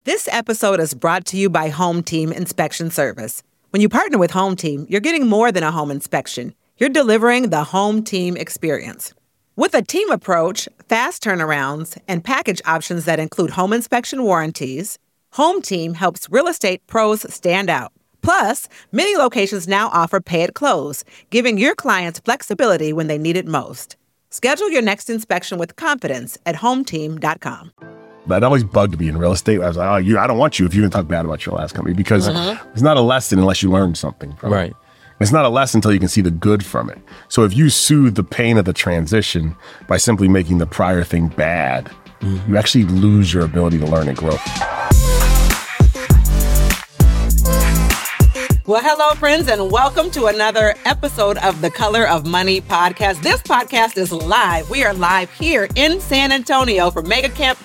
This episode is brought to you by Home Team Inspection Service. When you partner with Home Team, you're getting more than a home inspection. You're delivering the Home Team experience. With a team approach, fast turnarounds, and package options that include home inspection warranties, Home Team helps real estate pros stand out. Plus, many locations now offer pay at close, giving your clients flexibility when they need it most. Schedule your next inspection with confidence at hometeam.com. That always bugged me in real estate. I was like, I don't want you if you even talk bad about your last company, because it's not a lesson unless you learn something from it. It's not a lesson until you can see the good from it. So if you soothe the pain of the transition by simply making the prior thing bad, you actually lose your ability to learn and grow. Well, hello, friends, and welcome to another episode of the Color of Money podcast. This podcast is live. We are live here in San Antonio for Mega Camp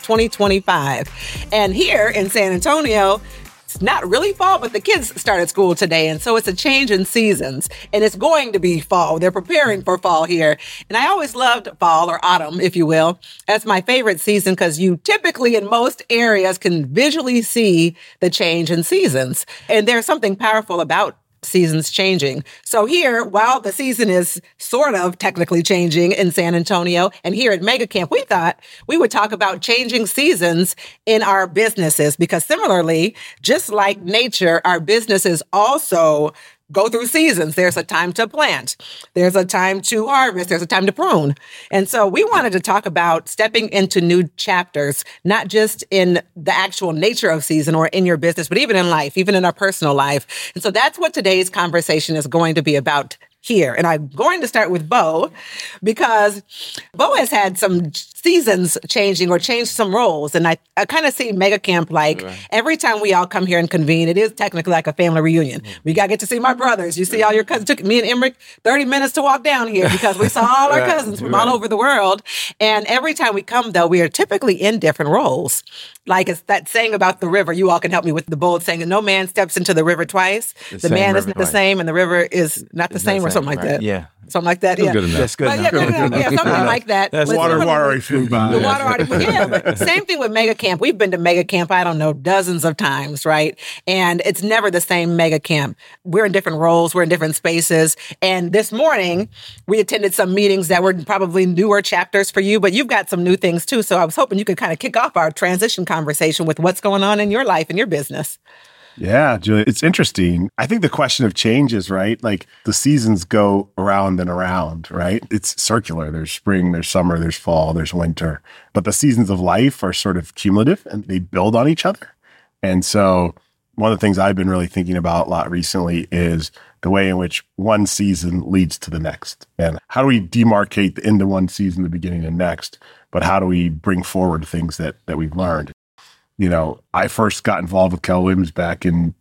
2025. And here in San Antonio, it's not really fall, but the kids started school today. And so it's a change in seasons, and it's going to be fall. They're preparing for fall here. And I always loved fall, or autumn, if you will. That's my favorite season because you typically in most areas can visually see the change in seasons. And there's something powerful about seasons changing. So here, while the season is sort of technically changing in San Antonio and here at Mega Camp, we thought we would talk about changing seasons in our businesses, because similarly, just like nature, our businesses also go through seasons. There's a time to plant. There's a time to harvest. There's a time to prune. And so we wanted to talk about stepping into new chapters, not just in the actual nature of season or in your business, but even in life, even in our personal life. And so that's what today's conversation is going to be about here. And I'm going to start with Bo, because Bo has had some seasons changing or changed some roles. And I kind of see Mega Camp like every time we all come here and convene, it is technically like a family reunion. We got to get to see my brothers. You see all your cousins. It took me and Emmerich 30 minutes to walk down here because we saw all our cousins from all over the world. And every time we come, though, we are typically in different roles. Like it's that saying about the river. You all can help me with the bold saying, no man steps into the river twice. The man isn't the same and the river is not the same, or something like that. Yeah. Something like that. Yeah. Good enough. That's good enough. Yeah, something like that. That's water already flew by. The water already flew. Yeah, but same thing with Mega Camp. We've been to Mega Camp, I don't know, dozens of times, right? And it's never the same Mega Camp. We're in different roles. We're in different spaces. And this morning, we attended some meetings that were probably newer chapters for you, but you've got some new things too. So I was hoping you could kind of kick off our transition conversation with what's going on in your life and your business. Yeah, Julia, it's interesting. I think the question of change is, right? Like the seasons go around and around, right? It's circular. There's spring, there's summer, there's fall, there's winter. But the seasons of life are sort of cumulative and they build on each other. And so one of the things I've been really thinking about a lot recently is the way in which one season leads to the next. And how do we demarcate the end of one season, the beginning of the next? But how do we bring forward things that we've learned? You know, I first got involved with Keller Williams back in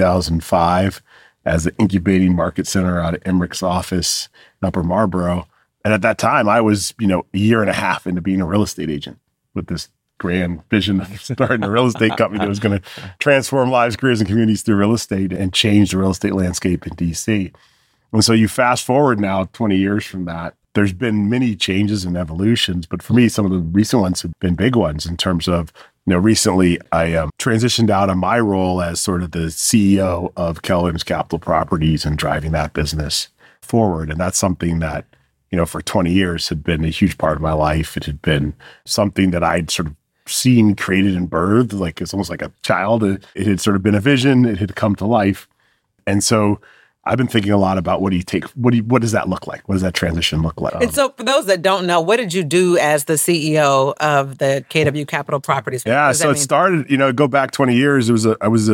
2005 as an incubating market center out of Emmerich's office in Upper Marlboro. And at that time, I was, a year and a half into being a real estate agent with this grand vision of starting a real estate company that was going to transform lives, careers, and communities through real estate and change the real estate landscape in DC. And so you fast forward now 20 years from that, there's been many changes and evolutions, but for me, some of the recent ones have been big ones in terms of, recently I transitioned out of my role as sort of the CEO of Keller Williams Capital Properties and driving that business forward. And that's something that, for 20 years had been a huge part of my life. It had been something that I'd sort of seen, created, and birthed, like it's almost like a child. It had sort of been a vision. It had come to life. And so I've been thinking a lot about what does that look like? What does that transition look like? And so for those that don't know, what did you do as the CEO of the KW Capital Properties? Yeah, so it started, go back 20 years. I was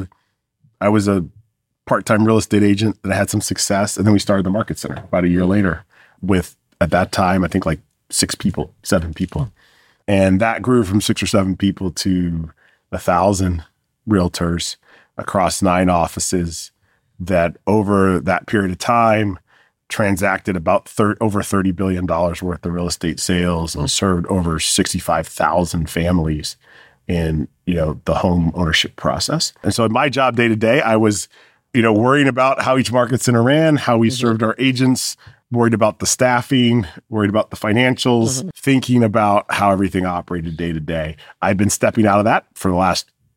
a part-time real estate agent that had some success. And then we started the Market Center about a year later with, at that time, I think like 7 people. And that grew from 6 or 7 people to 1,000 realtors across 9 offices that over that period of time transacted about over $30 billion worth of real estate sales and served over 65,000 families in, the home ownership process. And so in my job day to day, I was, worrying about how each market center ran, how we served our agents, worried about the staffing, worried about the financials, thinking about how everything operated day to day. I've been stepping out of that for the last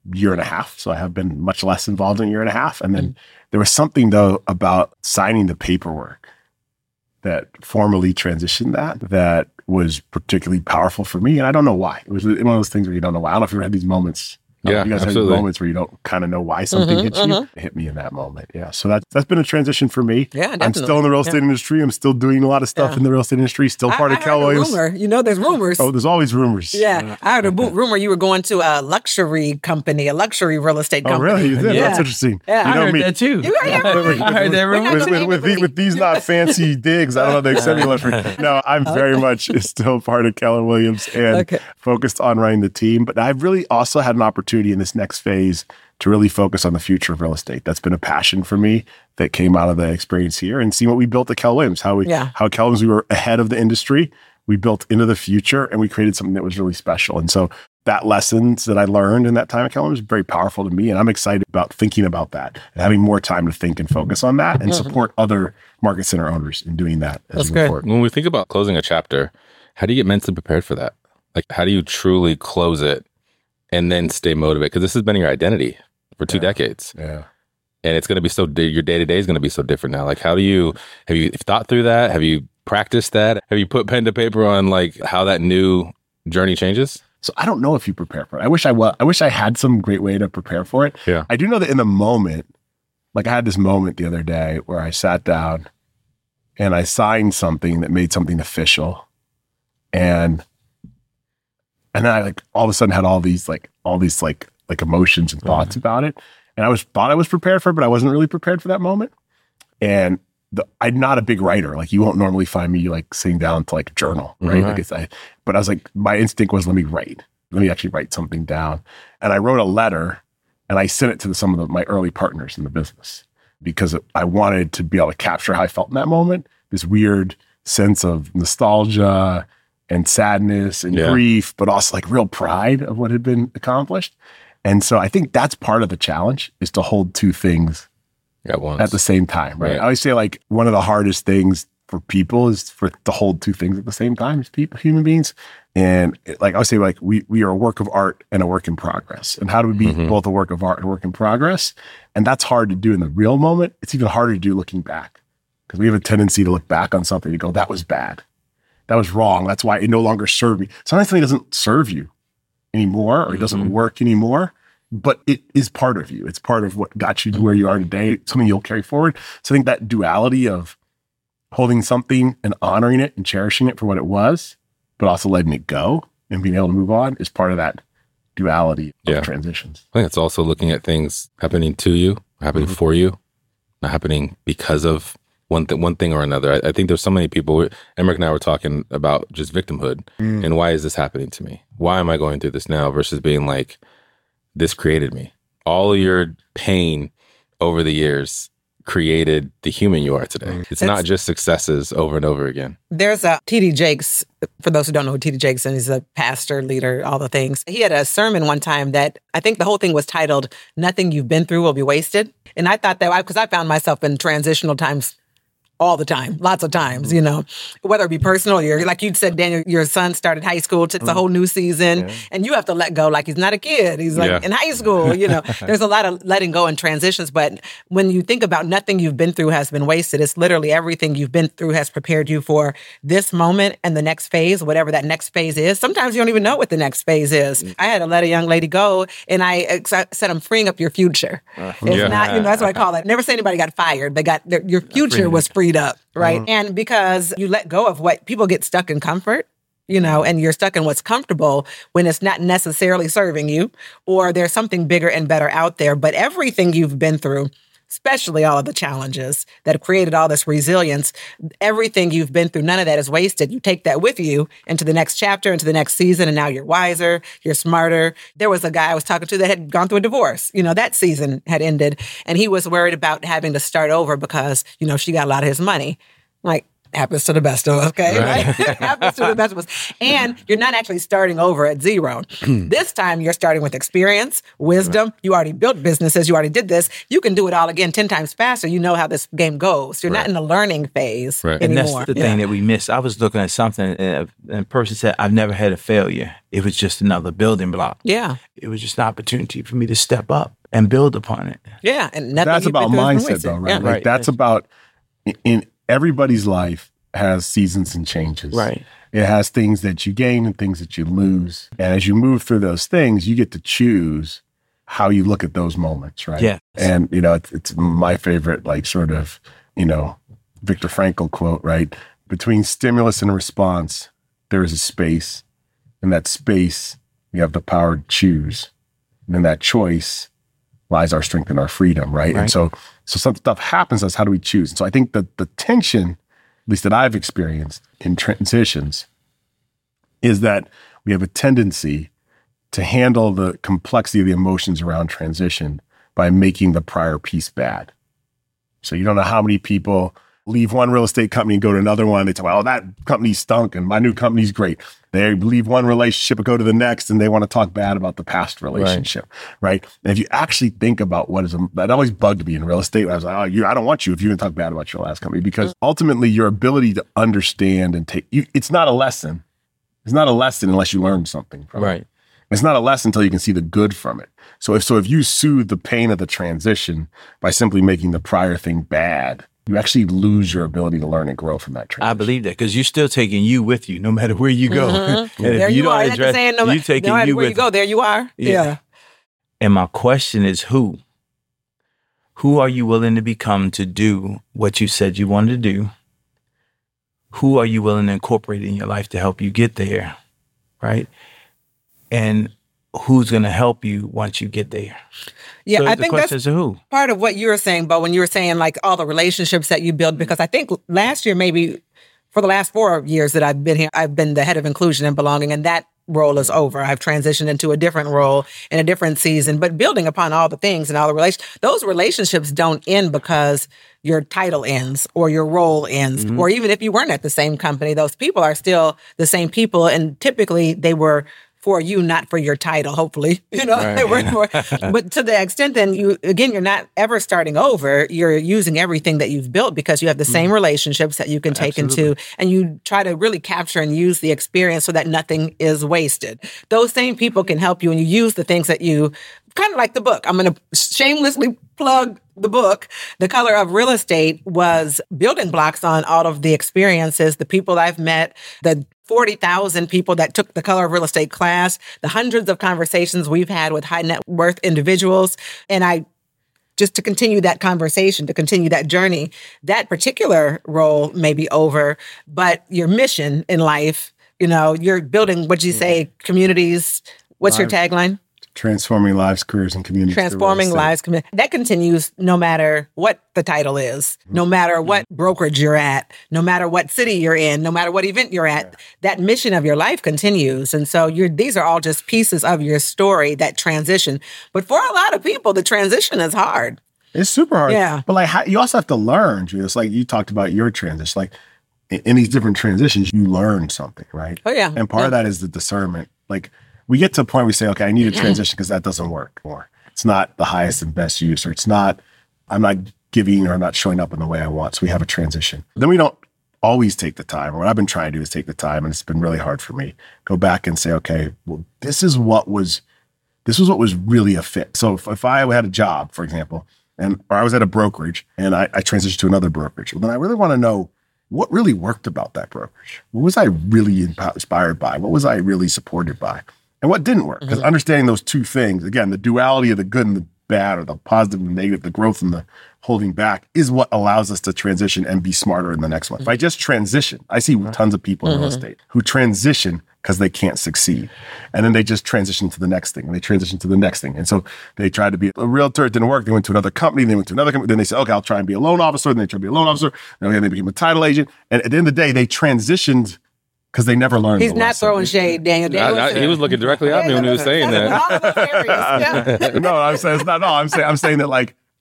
year and a half. So I have been much less involved in a year and a half. And then there was something, though, about signing the paperwork that formally transitioned that was particularly powerful for me. And I don't know why. It was one of those things where you don't know why. I don't know if you ever had these moments. Yeah, you guys absolutely. have moments where you don't kind of know why something hits you. It hit me in that moment. Yeah. So that's been a transition for me. Yeah, definitely. I'm still in the real estate industry. I'm still doing a lot of stuff in the real estate industry. Still part of Keller Williams. Rumor. There's rumors. Oh, there's always rumors. Yeah. I heard a rumor you were going to a luxury company, a luxury real estate company. Oh, really? You did? Yeah. That's interesting. Yeah. You know I heard me. that too. You heard that? I heard that rumor. With these not fancy digs, I don't know the extent of luxury. No, I'm very much still part of Keller Williams and focused on running the team. But I've really also had an opportunity in this next phase to really focus on the future of real estate. That's been a passion for me that came out of the experience here, and see what we built at Keller Williams, how at Keller Williams we were ahead of the industry. We built into the future and we created something that was really special. And so that lessons that I learned in that time at Keller Williams was very powerful to me. And I'm excited about thinking about that and having more time to think and focus on that and support other market center owners in doing that as we move forward. When we think about closing a chapter, how do you get mentally prepared for that? Like, how do you truly close it and then stay motivated? Because this has been your identity for 2 decades. Yeah. And it's going to be your day-to-day is going to be so different now. Like, have you thought through that? Have you practiced that? Have you put pen to paper on like how that new journey changes? So I don't know if you prepare for it. I wish I had some great way to prepare for it. Yeah. I do know that in the moment, like I had this moment the other day where I sat down and I signed something that made something official. And then I like all of a sudden had all these emotions and thoughts about it. And I thought I was prepared for it, but I wasn't really prepared for that moment. And I'm not a big writer. Like you won't normally find me like sitting down to like journal, right? But I was like, my instinct was, let me actually write something down. And I wrote a letter and I sent it to some of my early partners in the business because I wanted to be able to capture how I felt in that moment, this weird sense of nostalgia and sadness and grief, but also like real pride of what had been accomplished. And so I think that's part of the challenge, is to hold two things at the same time, right? I always say like one of the hardest things for people is to hold two things at the same time as human beings. And like I would say, like we are a work of art and a work in progress. And how do we be both a work of art and a work in progress? And that's hard to do in the real moment. It's even harder to do looking back, because we have a tendency to look back on something and go, that was bad. That was wrong. That's why it no longer served me. Sometimes something doesn't serve you anymore, or it doesn't work anymore, but it is part of you. It's part of what got you to where you are today. It's something you'll carry forward. So I think that duality of holding something and honoring it and cherishing it for what it was, but also letting it go and being able to move on is part of that duality of transitions. I think it's also looking at things happening to you, happening for you, not happening because of one thing or another. I think there's so many people, Emmerich and I were talking about just victimhood and why is this happening to me? Why am I going through this now? Versus being like, this created me. All your pain over the years created the human you are today. It's not just successes over and over again. There's a T.D. Jakes, for those who don't know who T.D. Jakes is, he's a pastor, leader, all the things. He had a sermon one time that I think the whole thing was titled, "Nothing You've Been Through Will Be Wasted." And I thought that, because I found myself in transitional times all the time, lots of times, whether it be personal, like you said, Daniel, your son started high school, it's a whole new season, and you have to let go like he's not a kid. He's like in high school, There's a lot of letting go and transitions, but when you think about nothing you've been through has been wasted, it's literally everything you've been through has prepared you for this moment and the next phase, whatever that next phase is. Sometimes you don't even know what the next phase is. I had to let a young lady go, and I said, I'm freeing up your future. It's not, that's what I call it. Never say anybody got fired. They got your future was freed up, right? And because you let go of what people get stuck in comfort, and you're stuck in what's comfortable when it's not necessarily serving you, or there's something bigger and better out there. But everything you've been through, especially all of the challenges that have created all this resilience, everything you've been through, none of that is wasted. You take that with you into the next chapter, into the next season, and now you're wiser, you're smarter. There was a guy I was talking to that had gone through a divorce. That season had ended, and he was worried about having to start over because, she got a lot of his money. Like, Happens to the best of us, okay? Right? Happens to the best of us. And you're not actually starting over at zero. This time you're starting with experience, wisdom. You already built businesses. You already did this. You can do it all again 10 times faster. You know how this game goes. You're not in the learning phase anymore. And that's the thing that we miss. I was looking at something and a person said, I've never had a failure. It was just another building block. Yeah. It was just an opportunity for me to step up and build upon it. Yeah. And nothing that's about mindset though, right? Yeah. Like that's about in everybody's life has seasons and changes. Right. It has things that you gain and things that you lose. And as you move through those things, you get to choose how you look at those moments, right? Yeah. And, it's my favorite, like sort of, Viktor Frankl quote, right? Between stimulus and response, there is a space. In that space, we have the power to choose. And in that choice lies our strength and our freedom, right? And so some stuff happens to us. How do we choose? And so I think that the tension, at least that I've experienced in transitions, is that we have a tendency to handle the complexity of the emotions around transition by making the prior piece bad. So you don't know how many people leave one real estate company and go to another one. They talk, well, that company stunk and my new company's great. They leave one relationship and go to the next and they want to talk bad about the past relationship, right? And if you actually think about that always bugged me in real estate. I was like, I don't want you if you're going to talk bad about your last company, because ultimately your ability to understand and it's not a lesson. It's not a lesson unless you learn something from it. It's not a lesson until you can see the good from it. So if you soothe the pain of the transition by simply making the prior thing bad, you actually lose your ability to learn and grow from that transition. I believe that because you're still taking you with you no matter where you go. Mm-hmm. And there if you don't are. address, you taking no matter you where with you go, there you are. Yeah. And my question is who? Who are you willing to become to do what you said you wanted to do? Who are you willing to incorporate in your life to help you get there? Right? And who's going to help you once you get there? Yeah, so I think that's who? Part of what you were saying, Bo, when you were saying like all the relationships that you build, because I think last year, maybe for the last 4 years that I've been here, I've been the head of inclusion and belonging, and that role is over. I've transitioned into a different role in a different season, but building upon all the things and all the those relationships don't end because your title ends or your role ends, or even if you weren't at the same company, those people are still the same people, and typically they were for you, not for your title, hopefully, they work for. But to the extent then you're not ever starting over. You're using everything that you've built because you have the same relationships that you can take into, and you try to really capture and use the experience so that nothing is wasted. Those same people can help you, and you use the things that you, kind of like the book. I'm going to shamelessly plug the book. The Color of Real Estate was building blocks on all of the experiences, the people I've met, the 40,000 people that took the Color of Real Estate class, the hundreds of conversations we've had with high net worth individuals. And just to continue that conversation, to continue that journey, that particular role may be over, but your mission in life, you're building, what'd you say, communities. What's your tagline? Transforming lives, careers, and communities. Transforming lives, communities. That continues no matter what the title is, no matter what brokerage you're at, no matter what city you're in, no matter what event you're at. That mission of your life continues. And so these are all just pieces of your story that transition. But for a lot of people, the transition is hard. It's super hard. Yeah. But you also have to learn, Julia. It's like you talked about your transition. Like in these different transitions, you learn something, right? Oh, yeah. And part of that is the discernment. Like, we get to a point where we say, okay, I need a transition because that doesn't work more. It's not the highest and best use, or I'm not giving or I'm not showing up in the way I want. So we have a transition. Then we don't always take the time. What I've been trying to do is take the time, and it's been really hard for me. Go back and say, okay, well, this was what was really a fit. So if I had a job, for example, or I was at a brokerage and I transitioned to another brokerage, well, then I really want to know what really worked about that brokerage. What was I really inspired by? What was I really supported by? And what didn't work? Because understanding those two things, again, the duality of the good and the bad, or the positive and the negative, the growth and the holding back, is what allows us to transition and be smarter in the next one. If I just transition, I see tons of people in real estate who transition because they can't succeed. And then they just transition to the next thing, and they transition to the next thing. And so they tried to be a realtor, it didn't work. They went to another company, then they said, okay, I'll try and be a loan officer. Then they tried to be a loan officer. Then they became a title agent. And at the end of the day, they transitioned because they never learned. He's not throwing shade, Daniel. He was looking directly at me when he was saying that. No, I'm saying it's not. No, I'm saying that, like,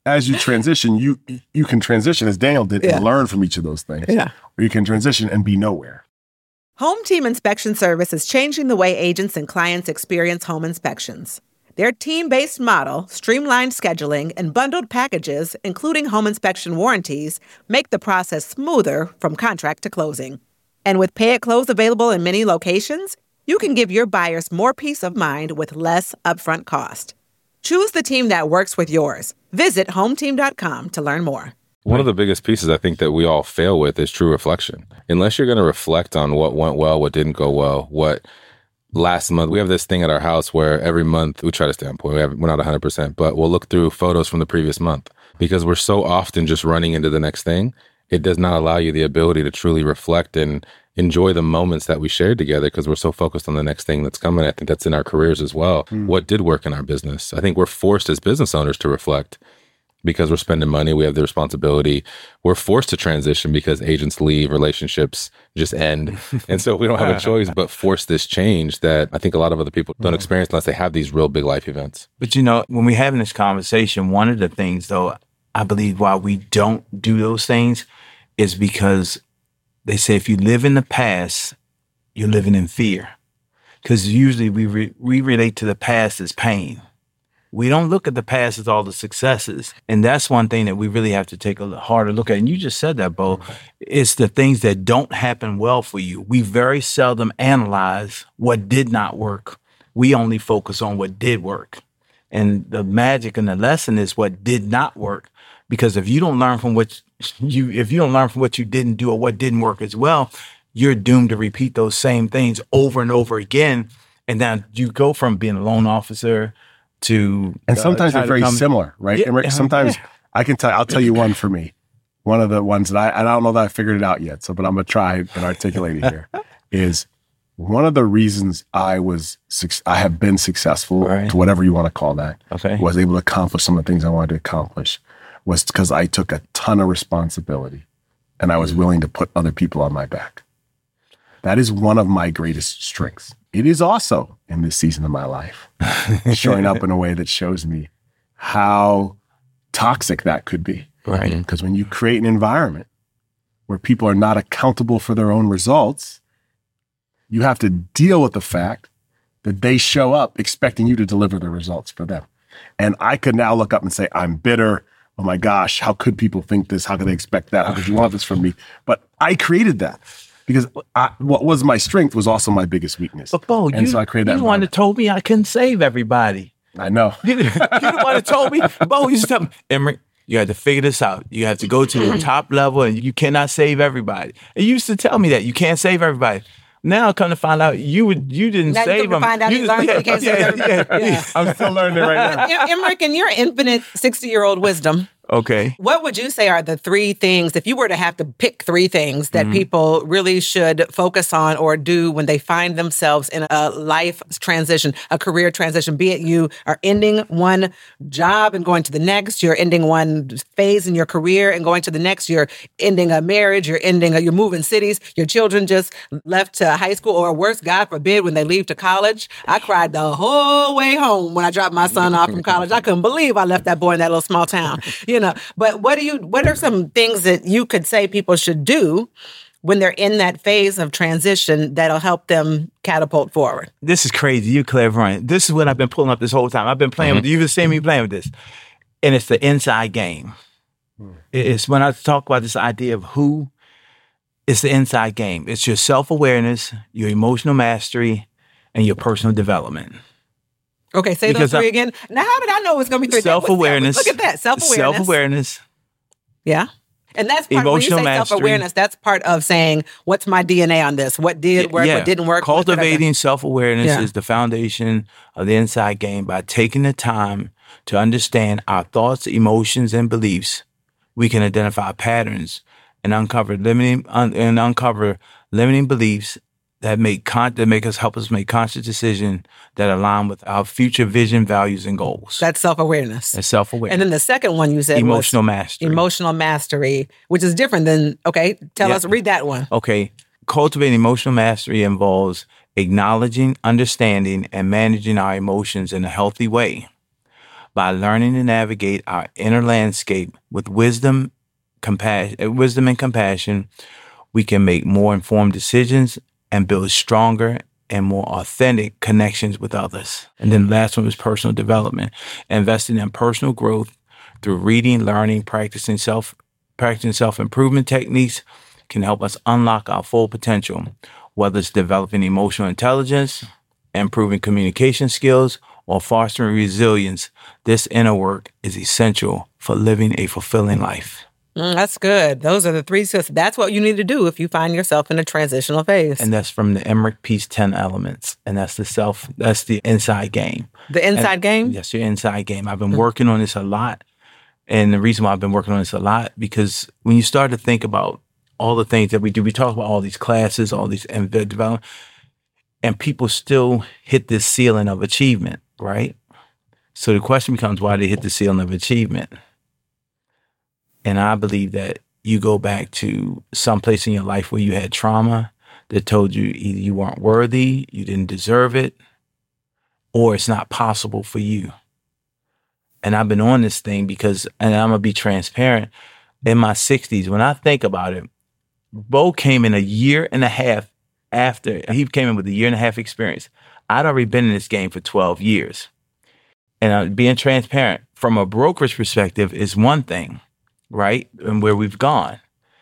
as you transition, you can transition as Daniel did and learn from each of those things. Yeah. Or you can transition and be nowhere. Home Team Inspection Service is changing the way agents and clients experience home inspections. Their team-based model, streamlined scheduling, and bundled packages, including home inspection warranties, make the process smoother from contract to closing. And with Pay at Close available in many locations, you can give your buyers more peace of mind with less upfront cost. Choose the team that works with yours. Visit hometeam.com to learn more. One of the biggest pieces I think that we all fail with is true reflection. Unless you're going to reflect on what went well, what didn't go well, what last month, we have this thing at our house where every month we try to stay on point. We're not 100%, but we'll look through photos from the previous month because we're so often just running into the next thing. It does not allow you the ability to truly reflect and enjoy the moments that we shared together because we're so focused on the next thing that's coming. I think that's in our careers as well. What did work in our business? I think we're forced as business owners to reflect because we're spending money. We have the responsibility. We're forced to transition because agents leave, relationships just end. And so we don't have a choice but force this change that I think a lot of other people don't experience unless they have these real big life events. But when we're having this conversation, one of the things though, I believe why we don't do those things is because they say if you live in the past, you're living in fear. Because usually we relate to the past as pain. We don't look at the past as all the successes. And that's one thing that we really have to take a harder look at. And you just said that, Bo. It's the things that don't happen well for you. We very seldom analyze what did not work. We only focus on what did work. And the magic and the lesson is what did not work. Because if you don't learn from what you didn't do or what didn't work as well, you're doomed to repeat those same things over and over again. And then you go from being a loan officer to and sometimes they're very similar, right? Yeah, sometimes I'll tell you one for me. One of the ones that I don't know that I figured it out yet. But I'm gonna try and articulate it here. Is one of the reasons I have been successful to whatever you want to call that. Okay. Was able to accomplish some of the things I wanted to accomplish was because I took a ton of responsibility and I was willing to put other people on my back. That is one of my greatest strengths. It is also, in this season of my life, showing up in a way that shows me how toxic that could be. Right. Because when you create an environment where people are not accountable for their own results, you have to deal with the fact that they show up expecting you to deliver the results for them. And I could now look up and say, I'm bitter. Oh my gosh, how could people think this? How could they expect that? How could you want this from me? But I created that. Because what was my strength was also my biggest weakness. But Bo, so I created that. You the one that told me I couldn't save everybody. I know. You the one that told me. Bo used to tell me, Emrick, you have to figure this out. You have to go to the top level and you cannot save everybody. And you used to tell me that you can't save everybody. Now come to find out you didn't now save them. Find out you learned you can't save everybody. Yeah. I'm still learning it right now. Emrick, in your infinite 60-year-old wisdom, okay, what would you say are the three things, if you were to have to pick three things that people really should focus on or do when they find themselves in a life transition, a career transition, be it you are ending one job and going to the next, you're ending one phase in your career and going to the next, you're ending a marriage, you're moving cities, your children just left to high school, or worse, God forbid, when they leave to college. I cried the whole way home when I dropped my son off from college. I couldn't believe I left that boy in that little small town. But what are some things that you could say people should do when they're in that phase of transition that'll help them catapult forward? This is crazy. You're clairvoyant. This is what I've been pulling up this whole time. I've been playing with you. You've been seeing me playing with this. And it's the inside game. It's when I talk about this idea of who, it's the inside game. It's your self-awareness, your emotional mastery, and your personal development. Okay, say those three again. Now, how did I know it was going to be three? Self-awareness. Look at that, self-awareness. Self-awareness. Yeah. And that's part, emotional when you say mastery. Self-awareness, that's part of saying, what's my DNA on this? What did work, what didn't work? Cultivating self-awareness is the foundation of the inside game. By taking the time to understand our thoughts, emotions, and beliefs, we can identify patterns and uncover limiting beliefs that help us make conscious decisions that align with our future vision, values, and goals. That's self-awareness. That's self-awareness. And then the second one you said emotional mastery. Emotional mastery, which is different than, tell us, read that one. Okay. Cultivating emotional mastery involves acknowledging, understanding, and managing our emotions in a healthy way. By learning to navigate our inner landscape with wisdom and compassion, we can make more informed decisions and build stronger and more authentic connections with others. And then the last one was personal development, investing in personal growth through reading, learning, practicing self-improvement techniques can help us unlock our full potential, whether it's developing emotional intelligence, improving communication skills, or fostering resilience. This inner work is essential for living a fulfilling life. That's good. Those are the 3 steps. That's what you need to do if you find yourself in a transitional phase. And that's from the Emmerich Peace 10 Elements. And that's the inside game. The inside game? Yes, your inside game. I've been working on this a lot. And the reason why I've been working on this a lot, because when you start to think about all the things that we do, we talk about all these classes, all these development, and people still hit this ceiling of achievement, right? So the question becomes, why they hit the ceiling of achievement? And I believe that you go back to some place in your life where you had trauma that told you either you weren't worthy, you didn't deserve it, or it's not possible for you. And I've been on this thing because, and I'm going to be transparent, in my 60s, when I think about it, Bo came in a year and a half after. He came in with a year and a half experience. I'd already been in this game for 12 years. And being transparent from a brokerage perspective is one thing, right? And where we've gone.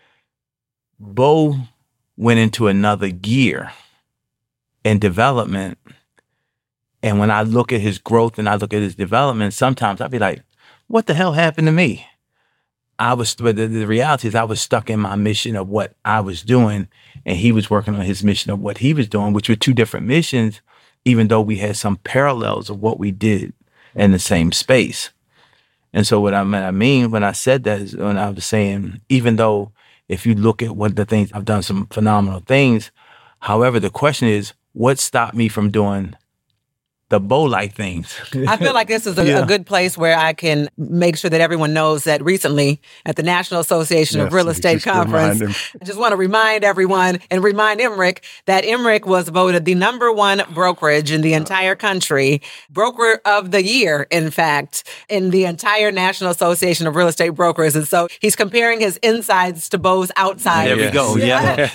Bo went into another gear in development. And when I look at his growth and I look at his development, sometimes I'd be like, what the hell happened to me? But the reality is I was stuck in my mission of what I was doing, and he was working on his mission of what he was doing, which were 2 different missions, even though we had some parallels of what we did in the same space. And so what I mean when I said that is when I was saying, even though if you look at what the things, I've done some phenomenal things. However, the question is, what stopped me from doing the Bo-like things? I feel like this is a good place where I can make sure that everyone knows that recently at the National Association of Real Estate Conference, I just want to remind everyone and remind Emmerich that Emmerich was voted the #1 brokerage in the entire country, broker of the year, in fact, in the entire National Association of Real Estate Brokers. And so he's comparing his insides to Bo's outsides. There we go. Yeah.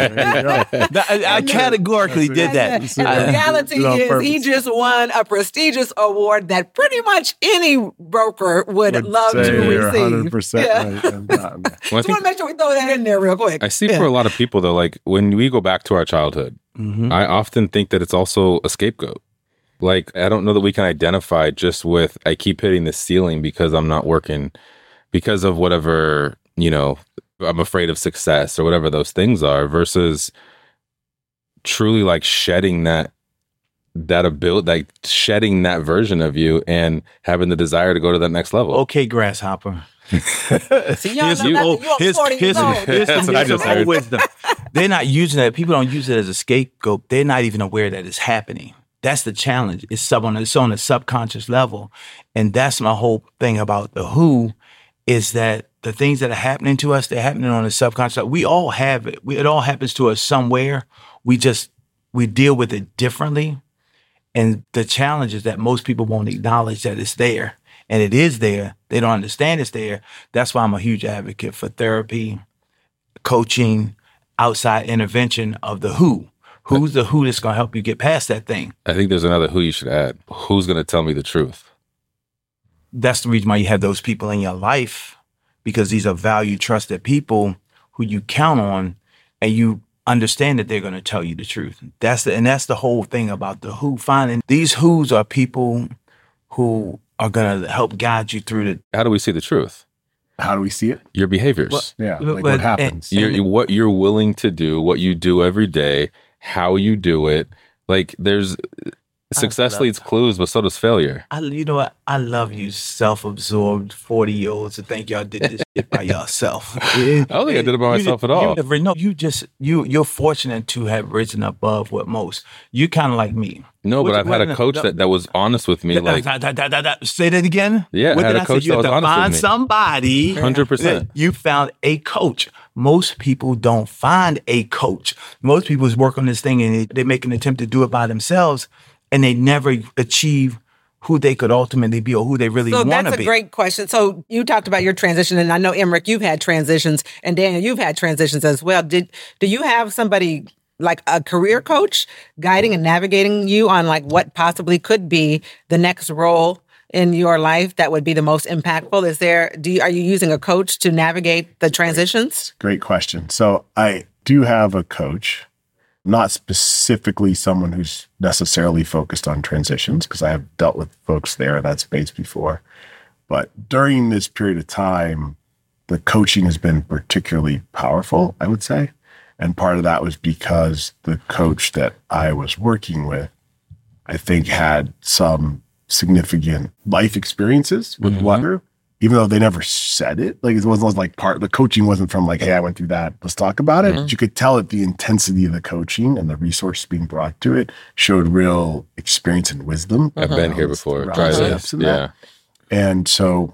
I categorically did that. And the reality is he just won a prestigious award that pretty much any broker would love to receive. 100% right. Just want to make sure we throw that in there real quick. I see for a lot of people though, like when we go back to our childhood, I often think that it's also a scapegoat. Like, I don't know that we can identify just with, I keep hitting the ceiling because I'm not working, because of whatever, I'm afraid of success or whatever those things are, versus truly like shedding that ability, like shedding that version of you and having the desire to go to that next level. Okay, grasshopper. See, y'all know here's some wisdom. They're not using it. People don't use it as a scapegoat. They're not even aware that it's happening. That's the challenge. It's on a subconscious level. And that's my whole thing about the who, is that the things that are happening to us, they're happening on a subconscious level. We all have it. It all happens to us somewhere. We deal with it differently. And the challenge is that most people won't acknowledge that it's there. And it is there. They don't understand it's there. That's why I'm a huge advocate for therapy, coaching, outside intervention of the who. Who's the who that's going to help you get past that thing? I think there's another who you should add. Who's going to tell me the truth? That's the reason why you have those people in your life, because these are valued, trusted people who you count on, and you understand that they're going to tell you the truth. That's the whole thing about the who. Finding these who's are people who are going to help guide you through the. How do we see the truth? How do we see it? Your behaviors. What happens? What you're willing to do, what you do every day, how you do it. Like, there's success leads clues, but so does failure. You know what? I love you self-absorbed 40-year-olds to think y'all did this shit by yourself. I don't think I did it by myself at all. You're fortunate to have risen above what most. You kind of like me. No, but I've had a coach that was honest with me. Say that again? Yeah, I had a coach that was honest with me. You have to find somebody. 100%. You found a coach. Most people don't find a coach. Most people work on this thing and they make an attempt to do it by themselves, and they never achieve who they could ultimately be or who they really want to be. So that's a great question. So you talked about your transition, and I know, Emric, you've had transitions, and Daniel, you've had transitions as well. Do you have somebody like a career coach guiding and navigating you on like what possibly could be the next role in your life that would be the most impactful? Are you using a coach to navigate the transitions? Great question. So I do have a coach, not specifically someone who's necessarily focused on transitions, because I have dealt with folks there in that space before. But during this period of time, the coaching has been particularly powerful, I would say. And part of that was because the coach that I was working with, I think, had some significant life experiences with weather, even though they never said it. Like, it wasn't like the coaching wasn't from like, hey, I went through that, let's talk about it. But you could tell that the intensity of the coaching and the resources being brought to it showed real experience and wisdom. I've been here before. Try this. Yeah. And so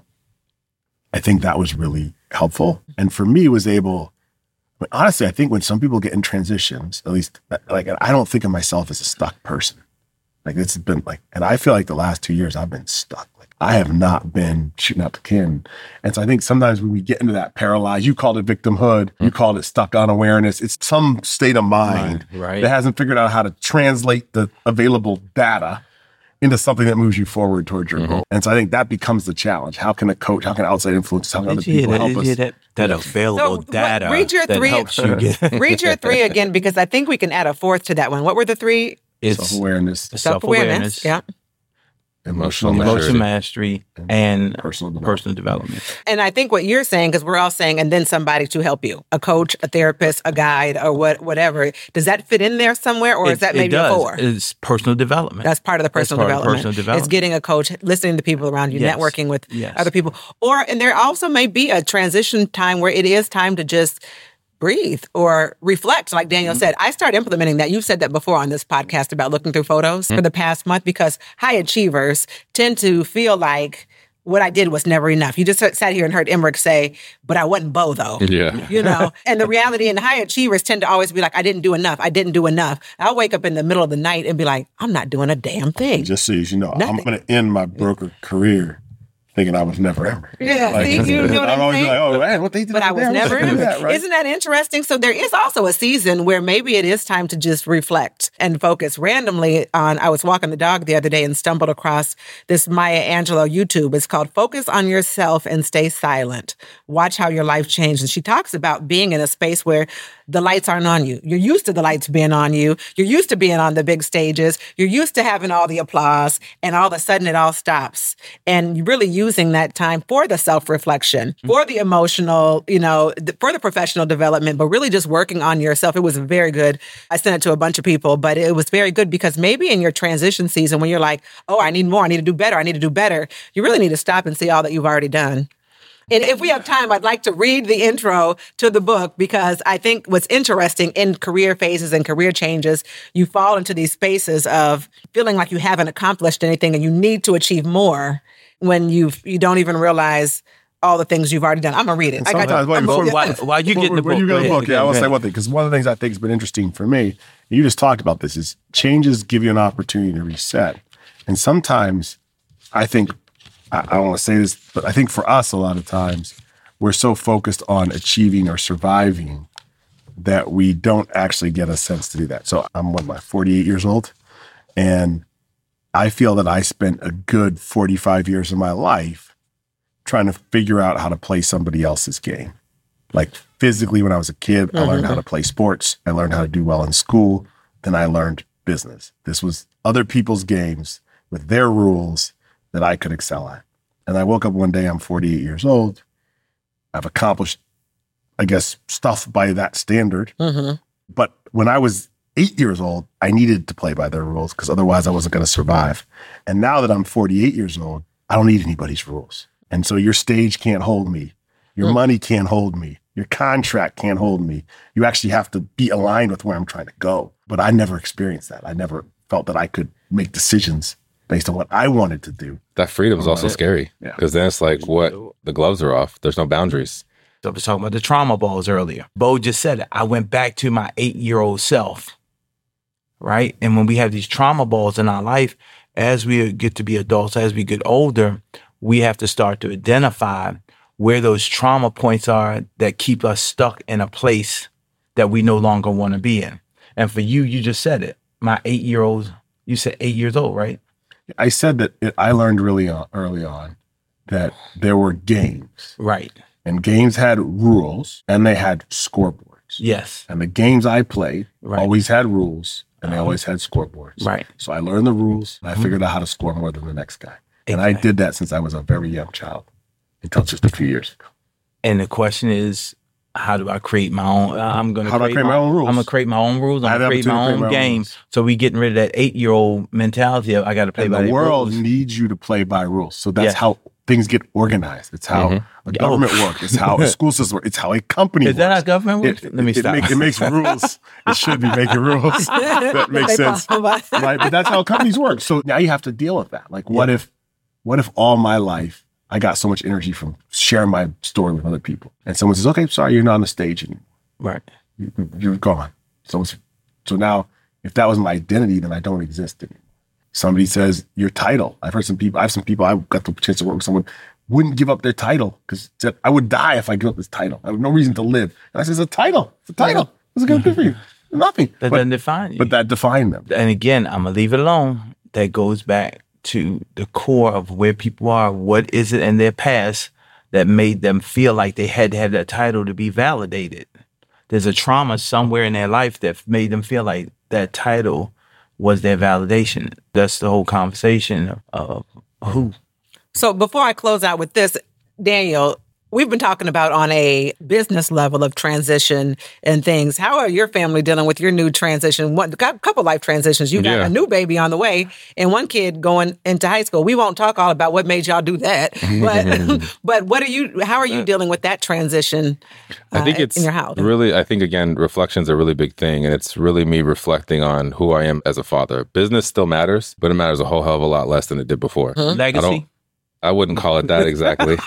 I think that was really helpful. And for me, honestly, I think when some people get in transitions, at least, like, I don't think of myself as a stuck person. Like, it's been like, and I feel like the last 2 years I've been stuck. Like, I have not been shooting out the can. And so I think sometimes when we get into that paralyzed, you called it victimhood, you called it stuck on awareness. It's some state of mind that hasn't figured out how to translate the available data into something that moves you forward towards your goal. And so I think that becomes the challenge. How can a coach, how can outside influences, how can other people help us? That available data read your that three, helps you get. Read your three again, because I think we can add a fourth to that one. What were the three? It's self-awareness, self-awareness, yeah, emotional mastery, and personal development. And I think what you're saying, because we're all saying, and then somebody to help you, a coach, a therapist, a guide, or whatever. Does that fit in there somewhere, or is that maybe a four? It's personal development. That's part of the personal development. It's getting a coach, listening to people around you, networking with other people. And there also may be a transition time where it is time to just breathe or reflect. Like Daniel said, I started implementing that. You've said that before on this podcast about looking through photos for the past month, because high achievers tend to feel like what I did was never enough. You just sat here and heard Emric say, but I wasn't Bo though. Yeah. You know, and the reality in high achievers tend to always be like, I didn't do enough. I'll wake up in the middle of the night and be like, I'm not doing a damn thing. Just so you know, I'm going to end my broker career thinking I was never ever. Yeah, like, you know what I'm always saying? like, oh man, what they did. But I was never ever. That, right? Isn't that interesting? So there is also a season where maybe it is time to just reflect and focus. Randomly I was walking the dog the other day and stumbled across this Maya Angelou YouTube. It's called Focus on Yourself and Stay Silent. Watch how your life changed. And she talks about being in a space where the lights aren't on you. You're used to the lights being on you. You're used to being on the big stages. You're used to having all the applause, and all of a sudden it all stops. And you're really using that time for the self-reflection, for the emotional, for the professional development, but really just working on yourself. It was very good. I sent it to a bunch of people, but it was very good, because maybe in your transition season when you're like, oh, I need more, I need to do better, you really need to stop and see all that you've already done. And if we have time, I'd like to read the intro to the book, because I think what's interesting in career phases and career changes, you fall into these spaces of feeling like you haven't accomplished anything and you need to achieve more when you don't even realize all the things you've already done. I'm going to read it. While you get the book. You get the book, I will say one thing, because one of the things I think has been interesting for me, you just talked about this, is changes give you an opportunity to reset. And sometimes I think, I don't want to say this, but I think for us, a lot of times, we're so focused on achieving or surviving that we don't actually get a sense to do that. So I'm 48 years old, and I feel that I spent a good 45 years of my life trying to figure out how to play somebody else's game. Like physically, when I was a kid, I learned how to play sports. I learned how to do well in school. Then I learned business. This was other people's games with their rules that I could excel at. And I woke up one day, I'm 48 years old. I've accomplished, I guess, stuff by that standard. But when I was 8 years old, I needed to play by their rules, because otherwise I wasn't going to survive. And now that I'm 48 years old, I don't need anybody's rules. And so your stage can't hold me. Your money can't hold me. Your contract can't hold me. You actually have to be aligned with where I'm trying to go. But I never experienced that. I never felt that I could make decisions based on what I wanted to do. That freedom is also scary, because then it's like, what? The gloves are off. There's no boundaries. So I was talking about the trauma balls earlier. Bo just said it. I went back to my 8-year-old self, right? And when we have these trauma balls in our life, as we get to be adults, as we get older, we have to start to identify where those trauma points are that keep us stuck in a place that we no longer want to be in. And for you, you just said it. My 8-year-old, you said 8 years old, right? I said that I learned really early on that there were games. Right. And games had rules and they had scoreboards. Yes. And the games I played Right. always had rules and they always had scoreboards. Right. So I learned the rules and I figured out how to score more than the next guy. And I did that since I was a very young child until just a few years ago. And the question is, how do I create my own? I'm going to How do I create my own rules? I'm going to create my own rules. I I'm had the going to create my opportunity to own create my own game. rules. So we getting rid of that 8-year-old mentality of I got to play And by the world rules. needs you to play by rules. So that's Yes. how things get organized. It's how a government works. It's how a school system works. It's how a company Is works. that how government works? Let me stop. It makes rules. It should be making rules. That makes sense. Right? But that's how companies work. So now you have to deal with that. Like, what if all my life I got so much energy from sharing my story with other people? And someone says, okay, sorry, you're not on the stage anymore. Right. You're gone. So now, if that was my identity, then I don't exist anymore. Somebody says your title. I have some people I got the chance to work with someone wouldn't give up their title because said I would die if I give up this title. I have no reason to live. And I said, it's a title. It's a title. What's it going to do for you? Nothing. That doesn't define you. But that defined them. And again, I'm going to leave it alone. That goes back to the core of where people are. What is it in their past that made them feel like they had to have that title to be validated? There's a trauma somewhere in their life that made them feel like that title was their validation. That's the whole conversation of who. So before I close out with this, Daniel, we've been talking about on a business level of transition and things. How are your family dealing with your new transition? Got a couple life transitions. You got a new baby on the way and one kid going into high school. We won't talk all about what made y'all do that, but how are you dealing with that transition I think it's in your house? Really, I think, again, reflection's a really big thing. And it's really me reflecting on who I am as a father. Business still matters, but it matters a whole hell of a lot less than it did before. Legacy? I wouldn't call it that exactly.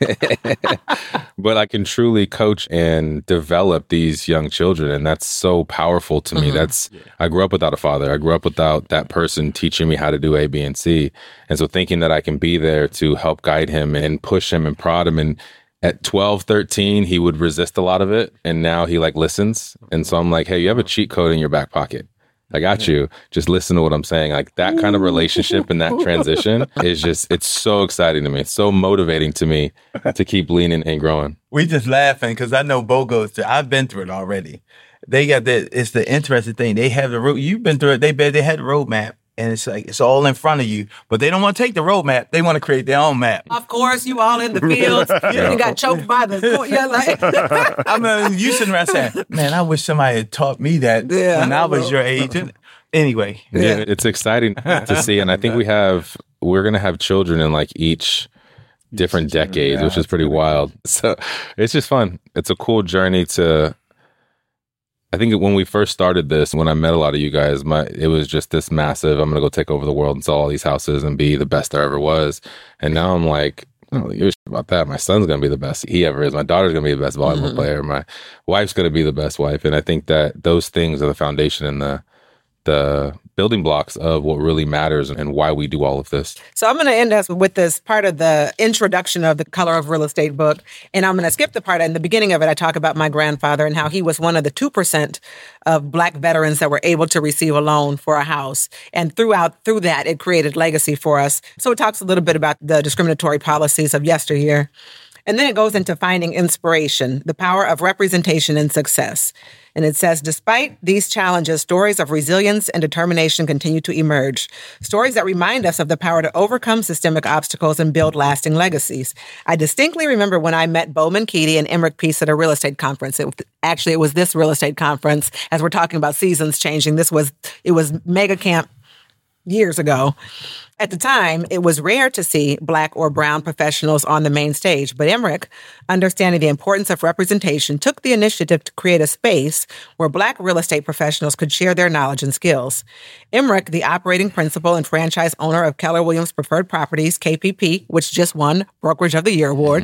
But I can truly coach and develop these young children. And that's so powerful to me. I grew up without a father. I grew up without that person teaching me how to do A, B, and C. And so thinking that I can be there to help guide him and push him and prod him. And at 12, 13, he would resist a lot of it. And now he listens. And so I'm like, hey, you have a cheat code in your back pocket. I got you. Just listen to what I'm saying. Like that kind of relationship and that transition is it's so exciting to me. It's so motivating to me to keep leaning and growing. We just laughing because I know Bo goes through. I've been through it already. They got that. It's the interesting thing. They have the road. You've been through it. They had the roadmap. And it's like, it's all in front of you, but they don't want to take the roadmap. They want to create their own map. Of course, you all in the fields. You got choked by the I mean, you sitting around saying, man, I wish somebody had taught me that when I was your age. Anyway. Yeah, it's exciting to see. And I think we're going to have children in each different decades, which is pretty wild. So it's just fun. It's a cool journey I think when we first started this, when I met a lot of you guys, it was just this massive, I'm going to go take over the world and sell all these houses and be the best there ever was. And now I'm like, I don't give a shit about that. My son's going to be the best he ever is. My daughter's going to be the best volleyball player. My wife's going to be the best wife. And I think that those things are the foundation and the building blocks of what really matters and why we do all of this. So I'm going to end us with this part of the introduction of the Color of Real Estate book. And I'm going to skip the part in the beginning of it. I talk about my grandfather and how he was one of the 2% of Black veterans that were able to receive a loan for a house. And through that, it created legacy for us. So it talks a little bit about the discriminatory policies of yesteryear. And then it goes into finding inspiration, the power of representation and success. And it says, despite these challenges, stories of resilience and determination continue to emerge. Stories that remind us of the power to overcome systemic obstacles and build lasting legacies. I distinctly remember when I met Bowman Keaty and Emmerich Peace at a real estate conference. It was this real estate conference, as we're talking about seasons changing. It was Mega Camp years ago. At the time, it was rare to see Black or brown professionals on the main stage, but Emmerich, understanding the importance of representation, took the initiative to create a space where Black real estate professionals could share their knowledge and skills. Emmerich, the operating principal and franchise owner of Keller Williams Preferred Properties, KPP, which just won Brokerage of the Year award,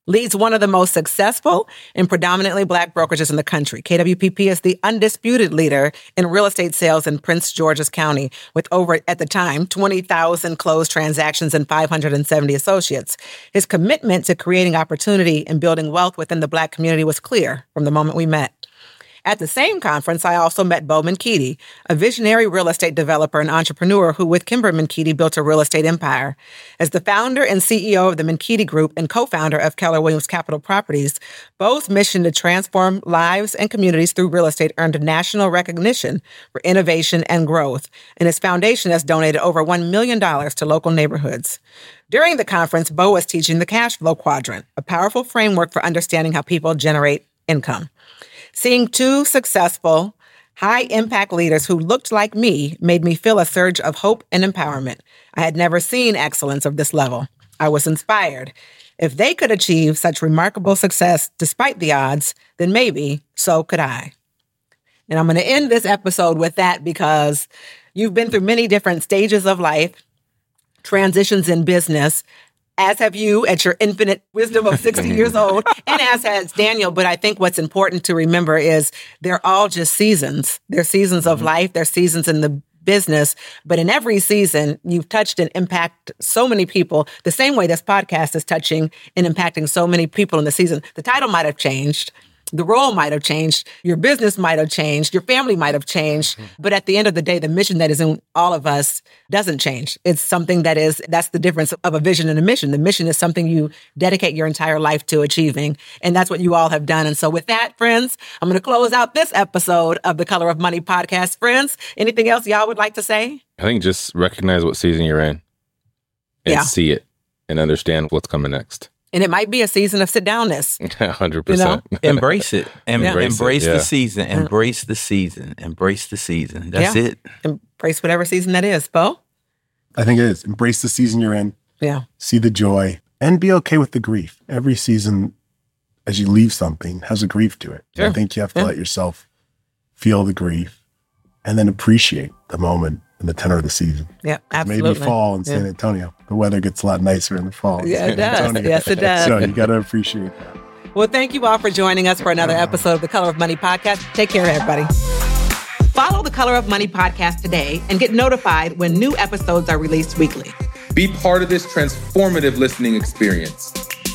leads one of the most successful and predominantly Black brokerages in the country. KWPP is the undisputed leader in real estate sales in Prince George's County, with over, at the time, 20,000 closed transactions and 570 associates. His commitment to creating opportunity and building wealth within the Black community was clear from the moment we met. At the same conference, I also met Bo Menkidi, a visionary real estate developer and entrepreneur who, with Kimber Menkidi, built a real estate empire. As the founder and CEO of the Menkidi Group and co-founder of Keller Williams Capital Properties, Bo's mission to transform lives and communities through real estate earned national recognition for innovation and growth, and his foundation has donated over $1 million to local neighborhoods. During the conference, Bo was teaching the cash flow quadrant, a powerful framework for understanding how people generate income. Seeing two successful, high-impact leaders who looked like me made me feel a surge of hope and empowerment. I had never seen excellence of this level. I was inspired. If they could achieve such remarkable success despite the odds, then maybe so could I. And I'm going to end this episode with that because you've been through many different stages of life, transitions in business, as have you at your infinite wisdom of 60 years old, and as has Daniel. But I think what's important to remember is they're all just seasons. They're seasons of life. They're seasons in the business. But in every season, you've touched and impacted so many people the same way this podcast is touching and impacting so many people in the season. The title might have changed. The role might have changed. Your business might have changed. Your family might have changed. But at the end of the day, the mission that is in all of us doesn't change. It's something that's the difference of a vision and a mission. The mission is something you dedicate your entire life to achieving. And that's what you all have done. And so with that, friends, I'm going to close out this episode of the Color of Money podcast. Friends, anything else y'all would like to say? I think just recognize what season you're in and see it and understand what's coming next. And it might be a season of sit-downness. 100%. You know? Embrace it. Embrace the season. Yeah. Embrace the season. Embrace the season. That's it. Embrace whatever season that is. Bo? I think it is. Embrace the season you're in. Yeah. See the joy and be okay with the grief. Every season, as you leave something, has a grief to it. Sure. I think you have to let yourself feel the grief and then appreciate the moment and the tenor of the season. Yeah, absolutely. Maybe fall in San Antonio. The weather gets a lot nicer in the fall. Yeah, it does. Antonio. Yes, it does. So you got to appreciate that. Well, thank you all for joining us for another episode of the Color of Money podcast. Take care, everybody. Follow the Color of Money podcast today and get notified when new episodes are released weekly. Be part of this transformative listening experience.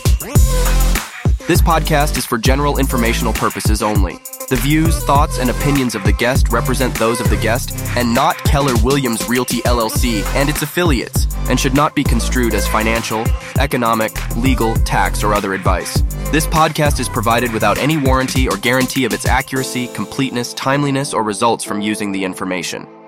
This podcast is for general informational purposes only. The views, thoughts, and opinions of the guest represent those of the guest and not Keller Williams Realty LLC and its affiliates, and should not be construed as financial, economic, legal, tax, or other advice. This podcast is provided without any warranty or guarantee of its accuracy, completeness, timeliness, or results from using the information.